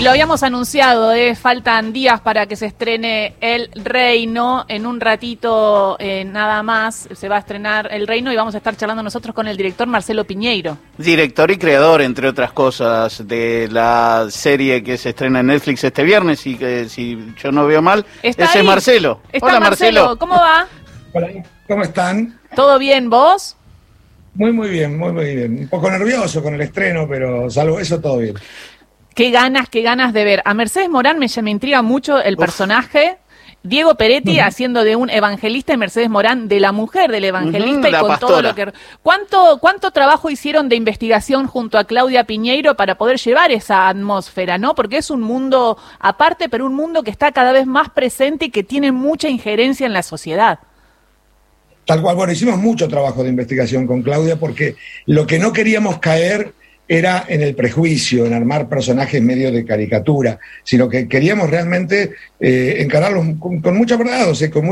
lo habíamos anunciado, faltan días para que se estrene El Reino. En un ratito nada más se va a estrenar El Reino y vamos a estar charlando nosotros con el director Marcelo Piñeiro. Director y creador, entre otras cosas, de la serie que se estrena en Netflix este viernes y que, si yo no veo mal, ese es Marcelo. Hola Marcelo, ¿cómo va? Hola, ¿cómo están? ¿Todo bien, vos? Muy bien, muy bien. Un poco nervioso con el estreno, pero salvo eso, todo bien. Qué ganas de ver. A Mercedes Morán me intriga mucho el personaje. Diego Peretti haciendo de un evangelista y Mercedes Morán de la mujer del evangelista y con pastora. Todo lo que... ¿Cuánto trabajo hicieron de investigación junto a Claudia Piñeiro para poder llevar esa atmósfera, ¿no? Porque es un mundo aparte, pero un mundo que está cada vez más presente y que tiene mucha injerencia en la sociedad. Tal cual, bueno, hicimos mucho trabajo de investigación con Claudia porque lo que no queríamos caer era en el prejuicio, en armar personajes medio de caricatura, sino que queríamos realmente encararlos con mucha verdad, o sea, con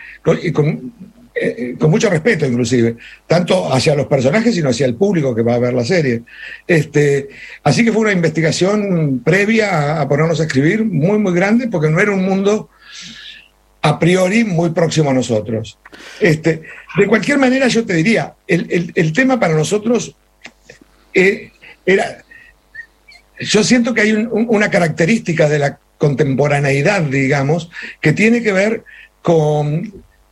mucho respeto inclusive, tanto hacia los personajes sino hacia el público que va a ver la serie. Así que fue una investigación previa a ponernos a escribir muy grande, porque no era un mundo a priori muy próximo a nosotros. De cualquier manera, yo te diría, el tema para nosotros yo siento que hay una característica de la contemporaneidad, digamos, que tiene que ver con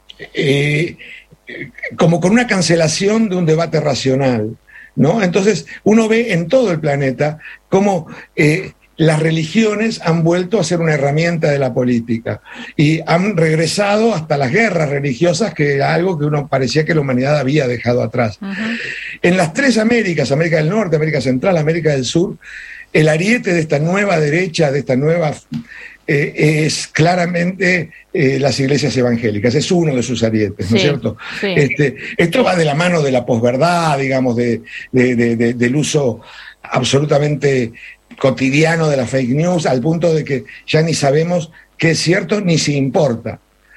como con una cancelación de un debate racional, ¿no? Entonces, uno ve en todo el planeta cómo las religiones han vuelto a ser una herramienta de la política y han regresado hasta las guerras religiosas, que era algo que uno parecía que la humanidad había dejado atrás. En las tres Américas, América del Norte, América Central, América del Sur, el ariete de esta nueva derecha, de esta nueva... es claramente las iglesias evangélicas, es uno de sus arietes, ¿no es cierto? Sí. Esto va de la mano de la posverdad, digamos, del uso absolutamente cotidiano de la fake news, al punto de que ya ni sabemos qué es cierto ni si importa.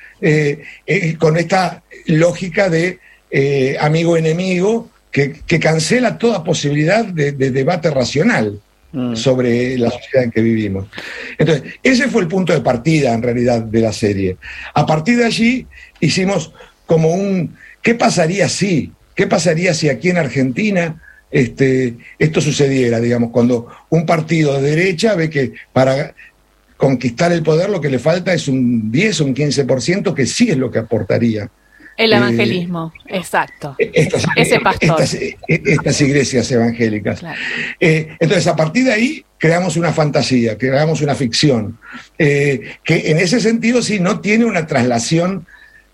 Con esta lógica de amigo-enemigo que cancela toda posibilidad de debate racional sobre la sociedad en que vivimos. Entonces, ese fue el punto de partida, en realidad, de la serie. A partir de allí, hicimos como ¿qué pasaría si? ¿Qué pasaría si aquí en Argentina esto sucediera, digamos, cuando un partido de derecha ve que para conquistar el poder lo que le falta es un 10 o un 15%, que sí es lo que aportaría el evangelismo, exacto. Ese pastor. Estas iglesias evangélicas. Claro. Entonces, a partir de ahí, creamos una fantasía, creamos una ficción, que en ese sentido sí no tiene una traducción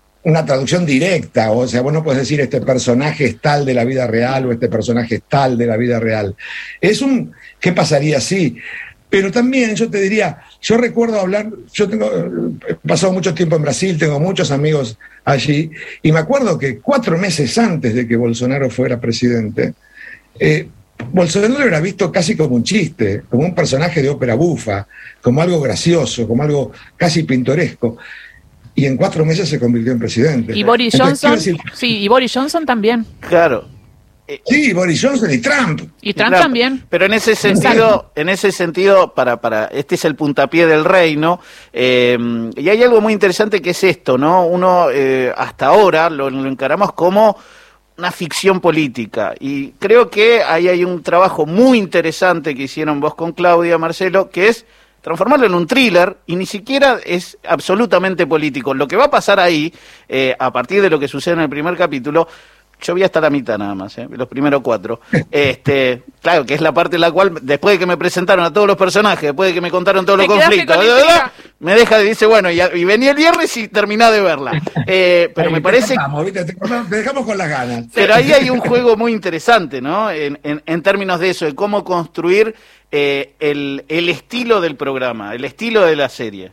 directa, o sea, vos no puedes decir este personaje es tal de la vida real o este personaje es tal de la vida real. ¿Qué pasaría si? Pero también yo te diría, yo recuerdo hablar, he pasado mucho tiempo en Brasil, tengo muchos amigos allí, y me acuerdo que 4 meses antes de que Bolsonaro fuera presidente, Bolsonaro era visto casi como un chiste, como un personaje de ópera bufa, como algo gracioso, como algo casi pintoresco. Y en 4 meses se convirtió en presidente. Y Boris Johnson, y Boris Johnson también. Claro. Sí, Boris Johnson y Trump. Y Trump también. Pero en ese sentido, para este es el puntapié del reino, y hay algo muy interesante que es esto, ¿no? Uno hasta ahora lo encaramos como una ficción política, y creo que ahí hay un trabajo muy interesante que hicieron vos con Claudia, Marcelo, que es transformarlo en un thriller, y ni siquiera es absolutamente político. Lo que va a pasar ahí, a partir de lo que sucede en el primer capítulo, yo vi hasta la mitad nada más, los primeros 4. Claro, que es la parte en la cual, después de que me presentaron a todos los personajes, después de que me contaron todos los conflictos, me deja y dice, bueno, y venía el viernes y terminá de verla. Pero me parece... Te dejamos con las ganas. Pero ahí hay un juego muy interesante, ¿no? En términos de eso, de cómo construir el estilo del programa, el estilo de la serie.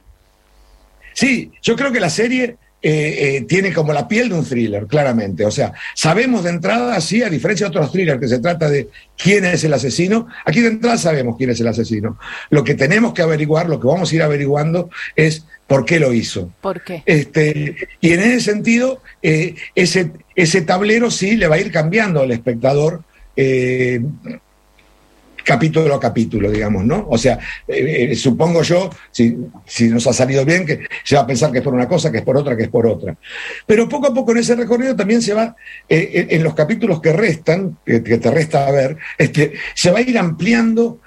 Sí, yo creo que la serie tiene como la piel de un thriller, claramente. O sea, sabemos de entrada, sí, a diferencia de otros thrillers que se trata de quién es el asesino, aquí de entrada sabemos quién es el asesino. Lo que tenemos que averiguar, lo que vamos a ir averiguando es por qué lo hizo. ¿Por qué? Y en ese sentido, ese tablero sí le va a ir cambiando al espectador capítulo a capítulo, digamos, ¿no? O sea, supongo yo, si nos ha salido bien, que se va a pensar que es por una cosa, que es por otra, que es por otra. Pero poco a poco en ese recorrido también se va, en los capítulos que restan, que te resta ver, se va a ir ampliando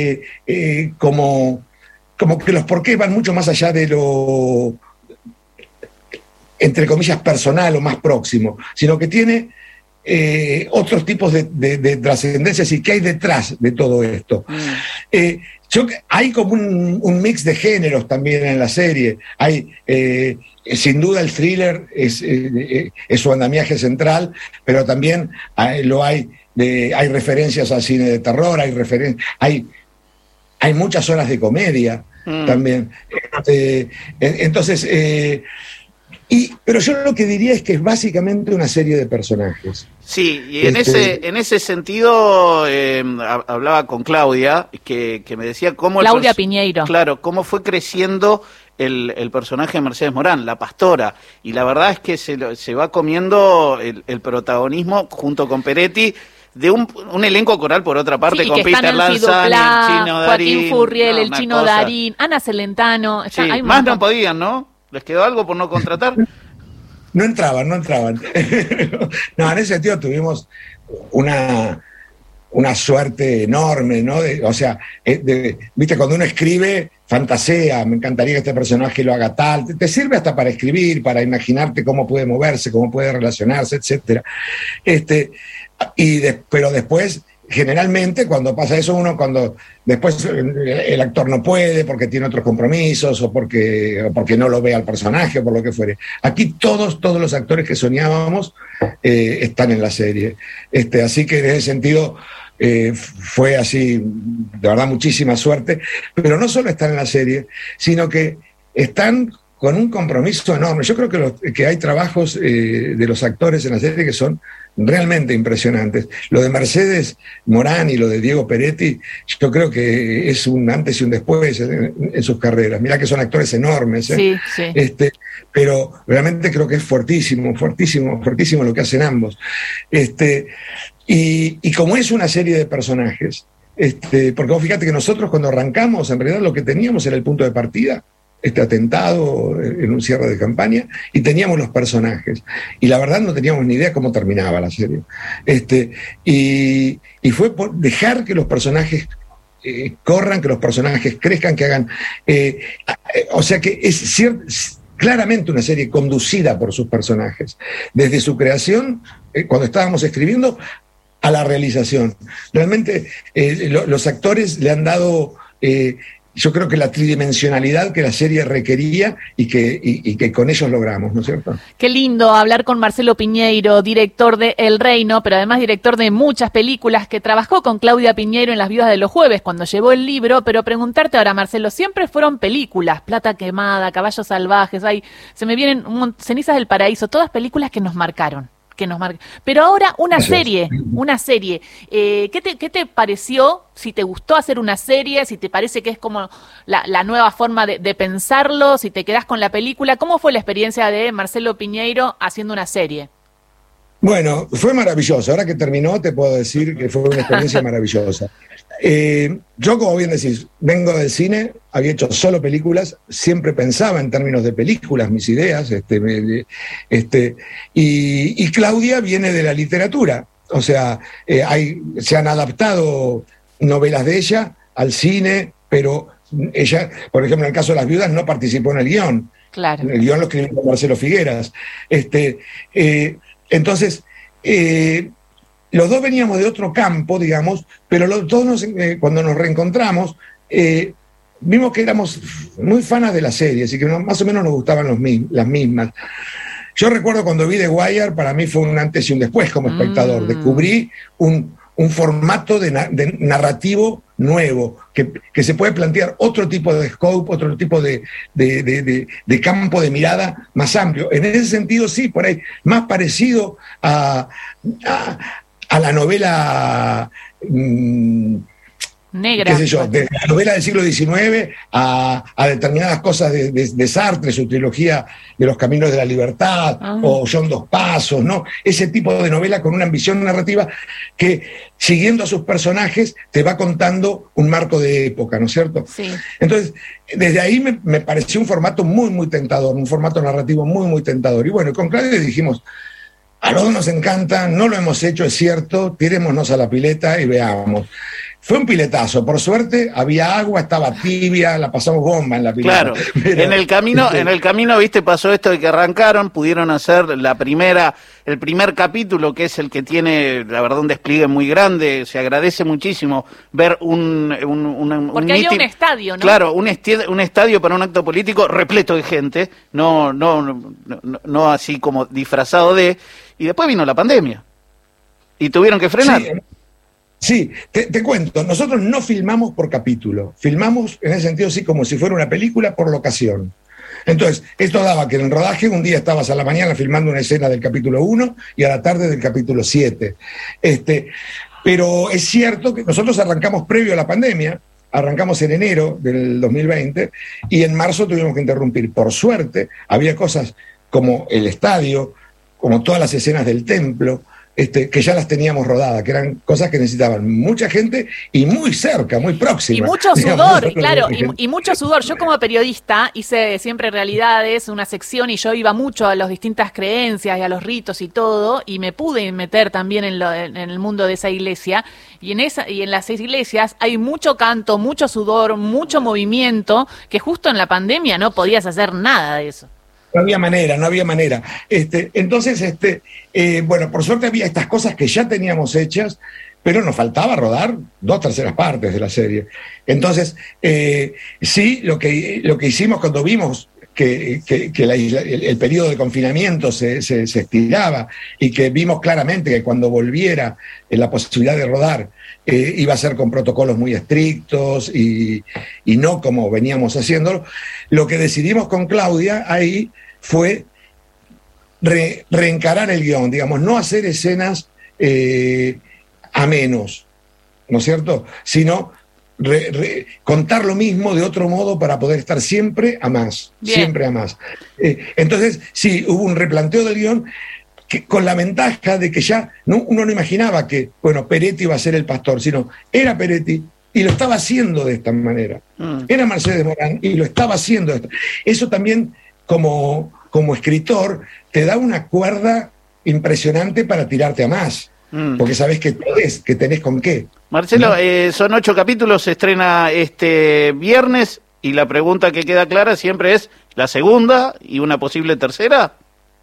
como que los porqués van mucho más allá de lo, entre comillas, personal o más próximo, sino que tiene otros tipos de trascendencias y qué hay detrás de todo esto. Hay como un mix de géneros también en la serie. Hay, sin duda, el thriller es su andamiaje central, pero también hay referencias al cine de terror, hay muchas horas de comedia también. Entonces, pero yo lo que diría es que es básicamente una serie de personajes. Sí, y en ese sentido hablaba con Claudia, que me decía cómo... Claudia Piñeiro. Claro, cómo fue creciendo el personaje de Mercedes Morán, la pastora, y la verdad es que se va comiendo el protagonismo junto con Peretti, de un elenco coral, por otra parte, con Peter Lanzani, el Chino Darín, Joaquín Furriel, el Chino Darín, Ana Celentano. Sí, más no podían, ¿no? ¿Les quedó algo por no contratar? No entraban. No, en ese sentido tuvimos una suerte enorme, ¿no? Viste, cuando uno escribe, fantasea, me encantaría que este personaje lo haga tal, te sirve hasta para escribir, para imaginarte cómo puede moverse, cómo puede relacionarse, etcétera. Pero después, generalmente, cuando pasa eso, cuando después el actor no puede porque tiene otros compromisos o porque no lo ve al personaje o por lo que fuere. Aquí todos los actores que soñábamos están en la serie. Así que en ese sentido fue así, de verdad, muchísima suerte. Pero no solo están en la serie, sino que están con un compromiso enorme. Yo creo que hay trabajos de los actores en la serie que son realmente impresionantes. Lo de Mercedes Morán y lo de Diego Peretti, yo creo que es un antes y un después en sus carreras. Mirá que son actores enormes, Sí. Pero realmente creo que es fuertísimo lo que hacen ambos. Y como es una serie de personajes, porque vos fíjate que nosotros cuando arrancamos, en realidad lo que teníamos era el punto de partida, atentado en un cierre de campaña, y teníamos los personajes, y la verdad no teníamos ni idea cómo terminaba la serie, y fue por dejar que los personajes corran, que los personajes crezcan, que hagan, o sea que es claramente una serie conducida por sus personajes, desde su creación, cuando estábamos escribiendo, a la realización. Realmente los actores le han dado yo creo que la tridimensionalidad que la serie requería y que con ellos logramos, ¿no es cierto? Qué lindo hablar con Marcelo Piñeiro, director de El Reino, pero además director de muchas películas, que trabajó con Claudia Piñeiro en Las Viudas de los Jueves cuando llevó el libro. Pero preguntarte ahora, Marcelo, siempre fueron películas, Plata Quemada, Caballos Salvajes, se me vienen Cenizas del Paraíso, todas películas que nos marcaron. Pero ahora una serie. ¿Qué te pareció? Si te gustó hacer una serie, si te parece que es como la nueva forma de pensarlo, si te quedás con la película. ¿Cómo fue la experiencia de Marcelo Piñeiro haciendo una serie? Bueno, fue maravilloso. Ahora que terminó te puedo decir que fue una experiencia maravillosa. Yo, como bien decís, vengo del cine, había hecho solo películas, siempre pensaba en términos de películas, mis ideas, y Claudia viene de la literatura, o sea, se han adaptado novelas de ella al cine, pero ella, por ejemplo, en el caso de Las Viudas, no participó en el guión. Claro. El guión lo escribió Marcelo Figueras. Entonces, los dos veníamos de otro campo, digamos, pero los dos cuando nos reencontramos, vimos que éramos muy fanas de la serie, así que más o menos nos gustaban las mismas. Yo recuerdo cuando vi The Wire, para mí fue un antes y un después como espectador. Descubrí un formato de narrativo nuevo, que se puede plantear otro tipo de scope, otro tipo de campo de mirada más amplio. En ese sentido, sí, por ahí, más parecido a la novela negra, qué sé yo, de la novela del siglo XIX a determinadas cosas de Sartre, su trilogía de Los Caminos de la Libertad, o John Dos Pasos, ¿no? Ese tipo de novela con una ambición narrativa que, siguiendo a sus personajes, te va contando un marco de época, ¿no es cierto? Sí. Entonces, desde ahí me pareció un formato muy, muy tentador, un formato narrativo muy, muy tentador. Y bueno, con Claudia dijimos, a los dos nos encanta, no lo hemos hecho, es cierto, tirémonos a la pileta y veamos. Fue un piletazo, por suerte había agua, estaba tibia, la pasamos bomba en la pileta. Claro, pero, en el camino, viste, pasó esto de que arrancaron, pudieron hacer el primer capítulo, que es el que tiene, la verdad, un despliegue muy grande. Se agradece muchísimo ver porque había un estadio, ¿no? Claro, un estadio para un acto político repleto de gente, no así como disfrazado de... Y después vino la pandemia y tuvieron que frenar. Sí, te cuento, nosotros no filmamos por capítulo, filmamos en ese sentido sí como si fuera una película por locación. Entonces, esto daba que en el rodaje un día estabas a la mañana filmando una escena del capítulo 1 y a la tarde del capítulo 7. Pero es cierto que nosotros arrancamos previo a la pandemia, arrancamos en enero del 2020 y en marzo tuvimos que interrumpir. Por suerte, había cosas como el estadio, como todas las escenas del templo, que ya las teníamos rodadas, que eran cosas que necesitaban mucha gente y muy cerca, muy próxima. Y mucho sudor, claro, y mucho sudor. Yo como periodista hice siempre realidades, una sección, y yo iba mucho a las distintas creencias y a los ritos y todo, y me pude meter también en el mundo de esa iglesia, y en las iglesias hay mucho canto, mucho sudor, mucho movimiento, que justo en la pandemia no podías hacer nada de eso. No había manera. Entonces, bueno, por suerte había estas cosas que ya teníamos hechas, pero nos faltaba rodar 2/3 partes de la serie. Entonces, sí, lo que hicimos cuando vimos que el periodo de confinamiento se estiraba y que vimos claramente que cuando volviera la posibilidad de rodar iba a ser con protocolos muy estrictos y no como veníamos haciéndolo, lo que decidimos con Claudia ahí fue reencarar el guión, digamos, no hacer escenas a menos, ¿no es cierto? Sino contar lo mismo de otro modo para poder estar siempre a más. Bien. Siempre a más. Entonces, sí, hubo un replanteo del guión que, con la ventaja de que ya uno no imaginaba que, bueno, Peretti iba a ser el pastor, sino era Peretti y lo estaba haciendo de esta manera. Era Mercedes Morán y lo estaba haciendo de esta. Eso también, como escritor, te da una cuerda impresionante para tirarte a más. Porque sabés que tenés con qué. Marcelo, ¿no? Son 8 capítulos, se estrena este viernes y la pregunta que queda clara siempre es ¿la segunda y una posible tercera?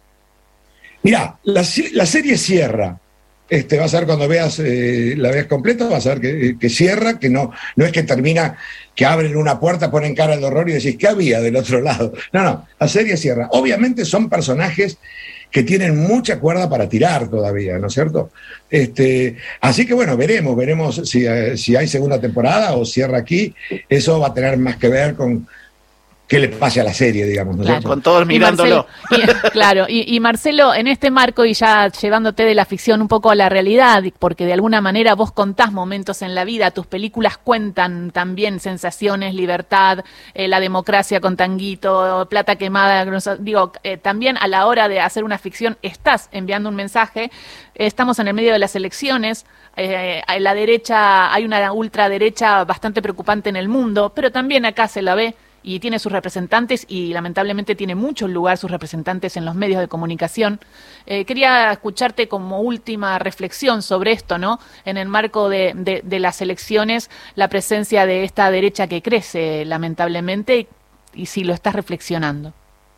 Mirá, la serie cierra. Vas a ver cuando la veas completa, vas a ver que cierra, que no es que termina, que abren una puerta, ponen cara de horror y decís, ¿qué había del otro lado? No, la serie cierra. Obviamente son personajes que tienen mucha cuerda para tirar todavía, ¿no es cierto? Así que bueno, veremos si hay segunda temporada o cierra aquí. Eso va a tener más que ver con qué le pase a la serie, digamos, ¿no es cierto? Con todos mirándolo. Claro, y Marcelo, en este marco, y ya llevándote de la ficción un poco a la realidad, porque de alguna manera vos contás momentos en la vida, tus películas cuentan también sensaciones, libertad, la democracia con Tanguito, Plata Quemada, también a la hora de hacer una ficción estás enviando un mensaje. Estamos en el medio de las elecciones, a la derecha hay una ultraderecha bastante preocupante en el mundo, pero también acá se la ve y tiene sus representantes y lamentablemente tiene mucho lugar sus representantes en los medios de comunicación. Quería escucharte como última reflexión sobre esto, ¿no? En el marco de las elecciones, la presencia de esta derecha que crece lamentablemente y si lo estás reflexionando.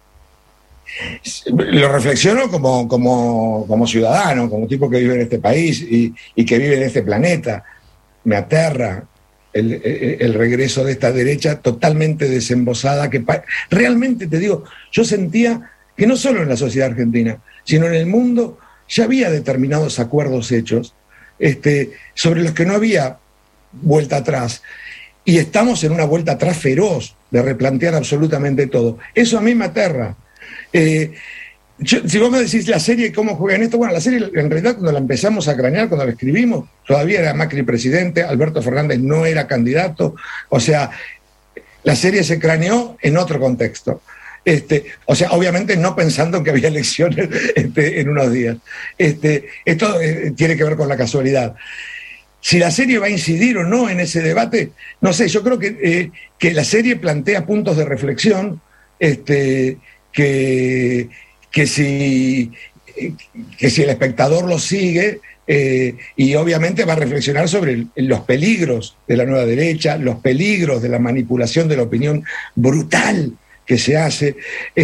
Lo reflexiono como ciudadano, como tipo que vive en este país y que vive en este planeta. Me aterra el regreso de esta derecha totalmente desembosada, que realmente te digo, yo sentía que no solo en la sociedad argentina, sino en el mundo ya había determinados acuerdos hechos sobre los que no había vuelta atrás, y estamos en una vuelta atrás feroz de replantear absolutamente todo. Eso a mí me aterra. Si vos me decís la serie, ¿cómo juega en esto? Bueno, la serie en realidad cuando la empezamos a cranear, cuando la escribimos, todavía era Macri presidente, Alberto Fernández no era candidato, o sea, la serie se craneó en otro contexto. O sea, obviamente no pensando que había elecciones en unos días. Esto tiene que ver con la casualidad. Si la serie va a incidir o no en ese debate, no sé, yo creo que la serie plantea puntos de reflexión que si el espectador lo sigue, y obviamente va a reflexionar sobre los peligros de la nueva derecha, los peligros de la manipulación de la opinión brutal que se hace,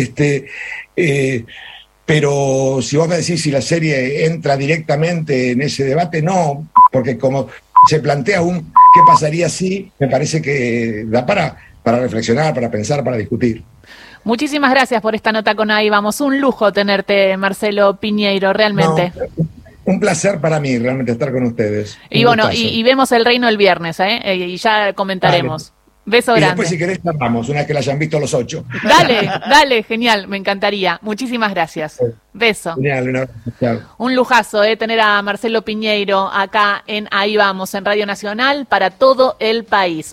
pero si vos me decís si la serie entra directamente en ese debate, no, porque como se plantea qué pasaría si, me parece que da para reflexionar, para pensar, para discutir. Muchísimas gracias por esta nota con Ahí Vamos. Un lujo tenerte, Marcelo Piñeiro, realmente. No, un placer para mí, realmente, estar con ustedes. Y bueno, y vemos El Reino el viernes, y ya comentaremos. Vale. Beso grande. Y después, si querés, cerramos, una vez que la hayan visto los 8. Dale, genial, me encantaría. Muchísimas gracias. Beso. Genial, un abrazo. Chao. Un lujazo tener a Marcelo Piñeiro acá en Ahí Vamos, en Radio Nacional, para todo el país.